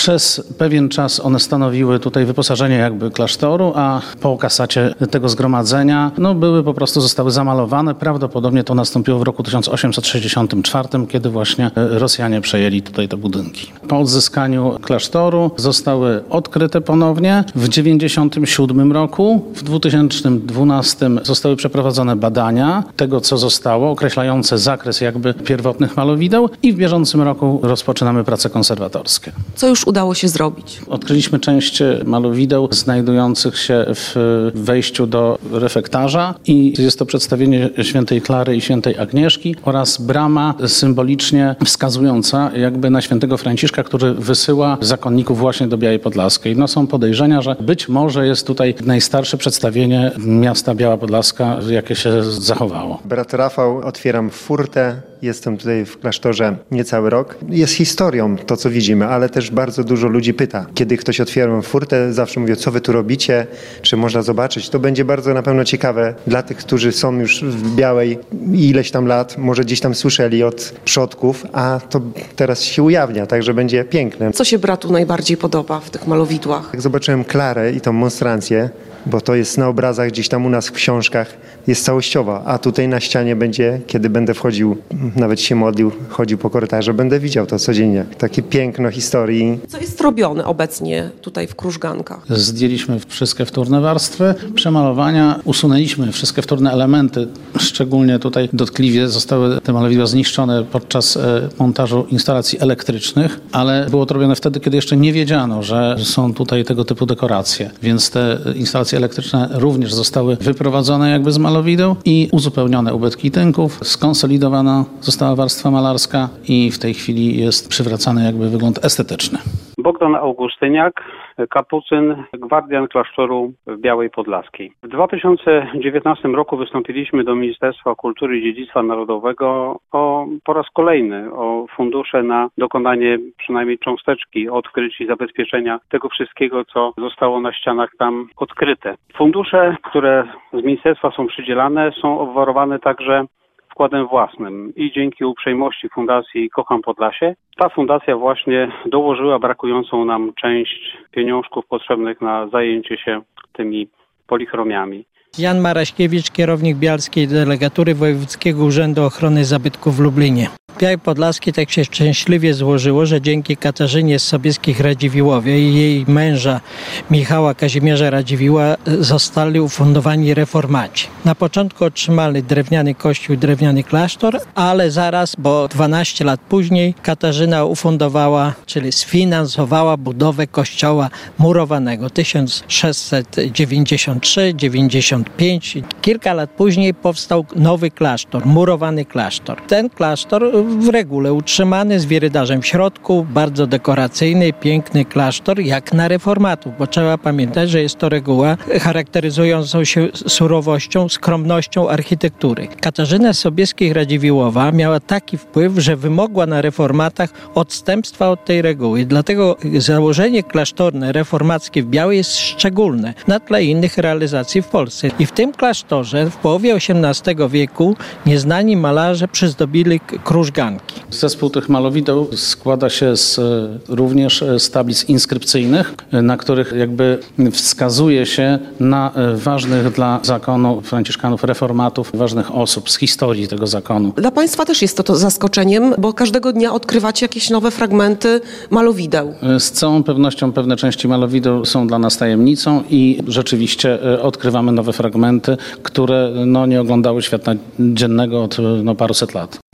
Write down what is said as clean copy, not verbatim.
Przez pewien czas one stanowiły tutaj wyposażenie jakby klasztoru, a po kasacie tego zgromadzenia zostały zamalowane. Prawdopodobnie to nastąpiło w roku 1864, kiedy właśnie Rosjanie przejęli tutaj te budynki. Po odzyskaniu klasztoru zostały odkryte ponownie w 1997 roku. W 2012 zostały przeprowadzone badania tego, co zostało, określające zakres jakby pierwotnych malowideł i w bieżącym roku rozpoczynamy prace konserwatorskie. Co już udało się zrobić? Odkryliśmy część malowideł znajdujących się w wejściu do refektarza i jest to przedstawienie świętej Klary i świętej Agnieszki oraz brama symbolicznie wskazująca jakby na świętego Franciszka, który wysyła zakonników właśnie do Białej Podlaskiej. Są podejrzenia, że być może jest tutaj najstarsze przedstawienie miasta Biała Podlaska, jakie się zachowało. Brat Rafał, otwieram furtę. Jestem tutaj w klasztorze niecały rok. Jest historią to, co widzimy, ale też bardzo dużo ludzi pyta. Kiedy ktoś otwiera furtę, zawsze mówię, co wy tu robicie, czy można zobaczyć. To będzie bardzo na pewno ciekawe dla tych, którzy są już w Białej ileś tam lat, może gdzieś tam słyszeli od przodków, a to teraz się ujawnia, także będzie piękne. Co się bratu najbardziej podoba w tych malowidłach? Jak zobaczyłem Klarę i tą monstrancję, bo to jest na obrazach gdzieś tam u nas w książkach, jest całościowa, a tutaj na ścianie będzie, kiedy będę wchodził, nawet się modlił, chodził po korytarzu, będę widział to codziennie. Takie piękno historii. Co jest robione obecnie tutaj w Krużgankach? Zdjęliśmy wszystkie wtórne warstwy przemalowania, usunęliśmy wszystkie wtórne elementy, szczególnie tutaj dotkliwie zostały te malowidła zniszczone podczas montażu instalacji elektrycznych, ale było to robione wtedy, kiedy jeszcze nie wiedziano, że są tutaj tego typu dekoracje, więc te instalacje elektryczne również zostały wyprowadzone jakby z malowideł i uzupełnione ubytki tynków, skonsolidowana została warstwa malarska i w tej chwili jest przywracany jakby wygląd estetyczny. Bogdan Augustyniak, kapucyn, gwardian klasztoru w Białej Podlaskiej. W 2019 roku wystąpiliśmy do Ministerstwa Kultury i Dziedzictwa Narodowego po raz kolejny o fundusze na dokonanie przynajmniej cząsteczki odkryć i zabezpieczenia tego wszystkiego, co zostało na ścianach tam odkryte. Fundusze, które z ministerstwa są przydzielane, są obwarowane także wkładem własnym i dzięki uprzejmości Fundacji Kocham Podlasie ta fundacja właśnie dołożyła brakującą nam część pieniążków potrzebnych na zajęcie się tymi polichromiami. Jan Maraśkiewicz, kierownik Bialskiej Delegatury Wojewódzkiego Urzędu Ochrony Zabytków w Lublinie. W Białej Podlaskiej tak się szczęśliwie złożyło, że dzięki Katarzynie z Sobieskich-Radziwiłłowie i jej męża Michała Kazimierza Radziwiłła zostali ufundowani reformaci. Na początku otrzymali drewniany kościół, drewniany klasztor, ale zaraz, bo 12 lat później Katarzyna ufundowała, czyli sfinansowała budowę kościoła murowanego 1693-95. Kilka lat później powstał nowy klasztor, murowany klasztor. Ten klasztor w regule utrzymany z wirydarzem w środku, bardzo dekoracyjny, piękny klasztor, jak na reformatów, bo trzeba pamiętać, że jest to reguła charakteryzującą się surowością, skromnością architektury. Katarzyna Sobieskich-Radziwiłłowa miała taki wpływ, że wymogła na reformatach odstępstwa od tej reguły. Dlatego założenie klasztorne reformackie w Białej jest szczególne na tle innych realizacji w Polsce. I w tym klasztorze w połowie XVIII wieku nieznani malarze przyzdobili Krużganki. Zespół tych malowideł składa się również z tablic inskrypcyjnych, na których jakby wskazuje się na ważnych dla zakonu franciszkanów, reformatów, ważnych osób z historii tego zakonu. Dla Państwa też jest to zaskoczeniem, bo każdego dnia odkrywacie jakieś nowe fragmenty malowideł. Z całą pewnością pewne części malowideł są dla nas tajemnicą i rzeczywiście odkrywamy nowe fragmenty, które nie oglądały światła dziennego od paruset lat.